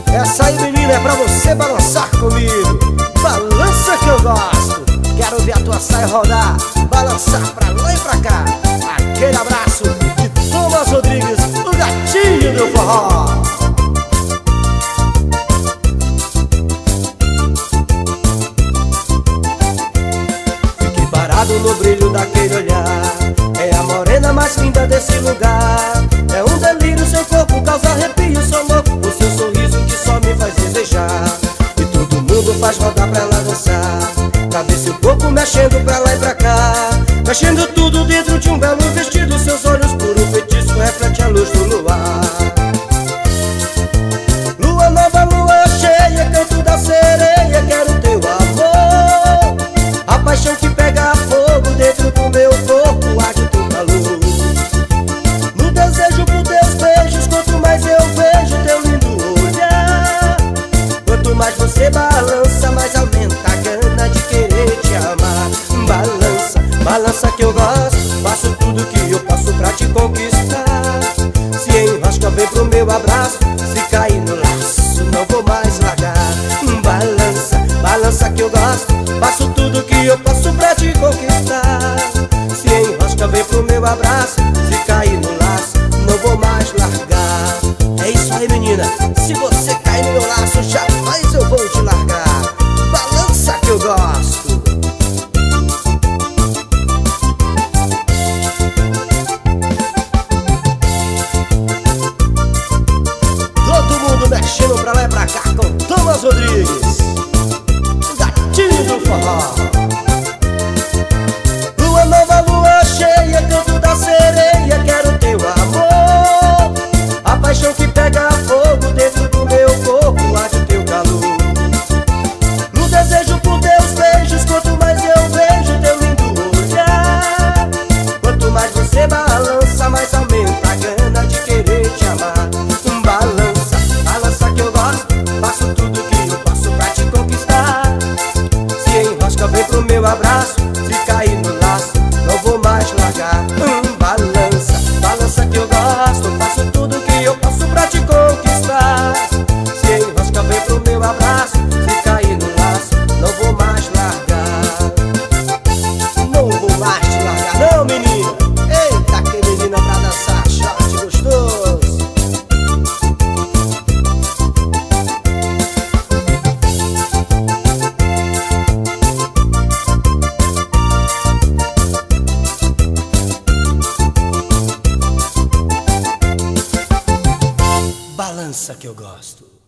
Essa aí, menina, é pra você balançar comigo. Balança que eu gosto. Quero ver a tua saia rodar, balançar pra lá e pra cá. Aquele abraço de Thomas Rodrigues, o gatinho do forró. Fique parado no brilho daquele olhar. É a morena mais linda desse lugar. É um delírio, seu corpo causa arrepio, seu amor, o seu sorriso que só me faz desejar. E todo mundo faz rodar pra ela dançar, cabeça e o corpo mexendo pra lá e pra cá, mexendo tudo dentro de um belo vestido. Seus olhos por um feitiço reflete a luz do luar. Lua nova, lua cheia, canto da sereia, quero teu amor. A paixão que pega fogo dentro do meu corpo, arde o teu calor. No desejo por teus beijos, quanto mais eu vejo teu lindo olhar. Quanto mais você balança, mais aumenta a gana de querer te amar. Balança, balança que eu gosto, faço tudo que eu posso pra te conquistar. Se enrosca, vem pro meu abraço, se cair no laço, não vou mais largar. Balança, balança que eu gosto, faço tudo que eu posso pra te conquistar. Se enrosca, vem pro meu abraço, se cair no laço, não vou mais largar. É isso aí, menina, se você cair no meu laço, jamais eu vou te largar. Balança que eu gosto. Todo mundo mexendo pra lá e pra cá com Thomas Rodrigues, o gatinho do forró. Lua nova, lua cheia, canto da sereia, quero teu amor. A paixão que pega fogo dentro do meu corpo, arde o teu calor. No desejo por teus beijos, quanto mais eu vejo teu lindo olhar. Quanto mais você balança, mais aumenta a gana de querer te amar. Balança, balança que eu gosto, faço tudo que eu posso pra te conquistar. Se enrosca, vem pro meu abraço, se cair no laço, não vou mais largar. Balança, balança que eu gosto, faço tudo que eu posso pra te conquistar. Se enrosca, vem pro meu abraço, se cair no laço, não vou mais largar. Não vou mais te largar não, menina. Eita, que menina pra dançar, shot gostoso. Balança que eu gosto.